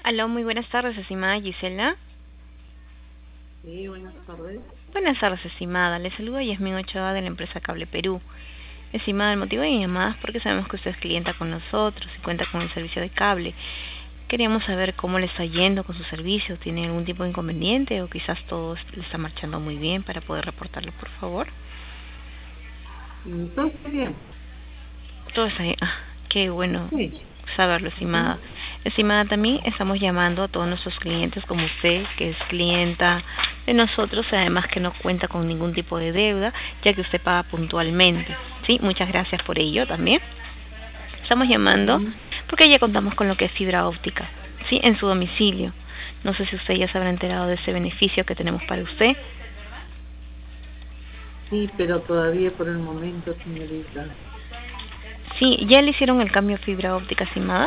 Aló, muy buenas tardes, estimada Gisela. Sí, buenas tardes. Buenas tardes, estimada. Le saluda Yasmín Ochoa de la empresa Cable Perú. Estimada, el motivo de mi llamada es porque sabemos que usted es clienta con nosotros y cuenta con el servicio de cable. Queríamos saber cómo le está yendo con su servicio. ¿Tiene algún tipo de inconveniente o quizás todo le está marchando muy bien para poder reportarlo, por favor? Todo está bien. Todo está bien. Qué bueno Sí. saberlo, Ujú. estimada. Estimada, también estamos llamando a todos nuestros clientes como usted, que es clienta de nosotros, además que no cuenta con ningún tipo de deuda, ya que usted paga puntualmente. Sí, muchas gracias por ello también. Estamos llamando Ujú. porque ya contamos con lo que es fibra óptica, sí, en su domicilio. No sé si usted ya se habrá enterado de ese beneficio que tenemos para usted. Sí, pero todavía por el momento, señorita. Sí, ya le hicieron el cambio a fibra óptica, estimada.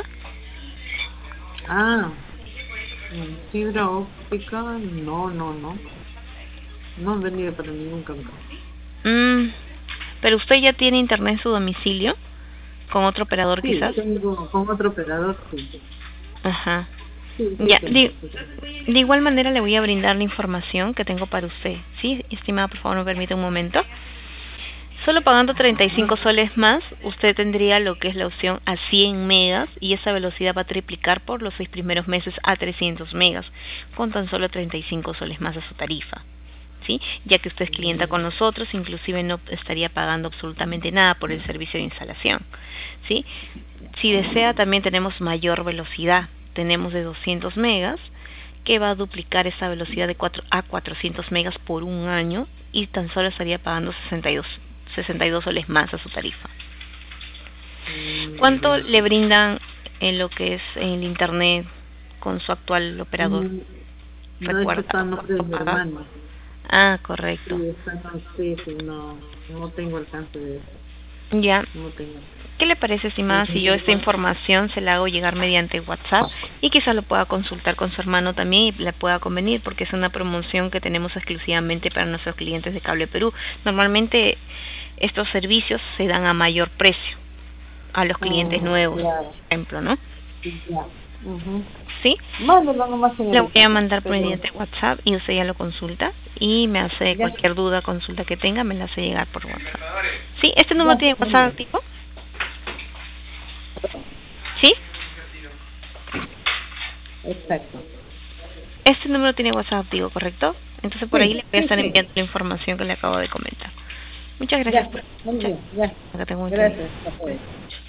Ah, fibra óptica, no, no, no. No han venido para ningún cambio. Mm, pero usted ya tiene internet en su domicilio, con otro operador Sí, quizás. tengo con otro operador, sí. Ajá. Sí, sí Ya, tengo, sí tengo. de igual manera le voy a brindar la información que tengo para usted. Sí, estimada, por favor, me permite un momento. Solo pagando Ah, 35 soles más, usted tendría lo que es la opción a 100 megas y esa velocidad va a triplicar por los 6 primeros meses a 300 megas, con tan solo 35 soles más a su tarifa. ¿Sí? Ya que usted es clienta con nosotros, inclusive no estaría pagando absolutamente nada por el servicio de instalación. ¿Sí? Si desea, también tenemos mayor velocidad. Tenemos de 200 megas, que va a duplicar esa velocidad de 4 a 400 megas por un año y tan solo estaría pagando 62 soles más a su tarifa. ¿Cuánto ya. le brindan en lo que es el internet con su actual operador? Mm, No, es que ¿Recuerda está a nombre de cuánto mi paga? hermano. Ah, correcto. Sí, está en sí, sí, no, no tengo alcance de eso. Ya. No tengo. ¿Qué le parece, Sí, estimada, si yo sí. esta información se la hago llegar mediante WhatsApp y quizás lo pueda consultar con su hermano también y le pueda convenir porque es una promoción que tenemos exclusivamente para nuestros clientes de Cable Perú? Normalmente estos servicios se dan a mayor precio a los clientes nuevos, Claro, por ejemplo, ¿no? ya. Ujú. ¿Sí? Mándelo nomás, Le voy a señorita. mandar por Pero mediante WhatsApp y usted ya lo consulta y me hace ya, cualquier duda, consulta que tenga, me la hace llegar por WhatsApp. ¿Sí? ¿Este número ya, tiene muy WhatsApp bien. activo? ¿Sí? Exacto. Este número tiene WhatsApp activo, ¿correcto? Entonces por ahí Sí, le voy a sí, estar sí. enviando la información que le acabo de comentar. Muchas gracias Ya, por muy escuchar. bien, ya. Que tenga un buen Gracias. día. Hasta luego.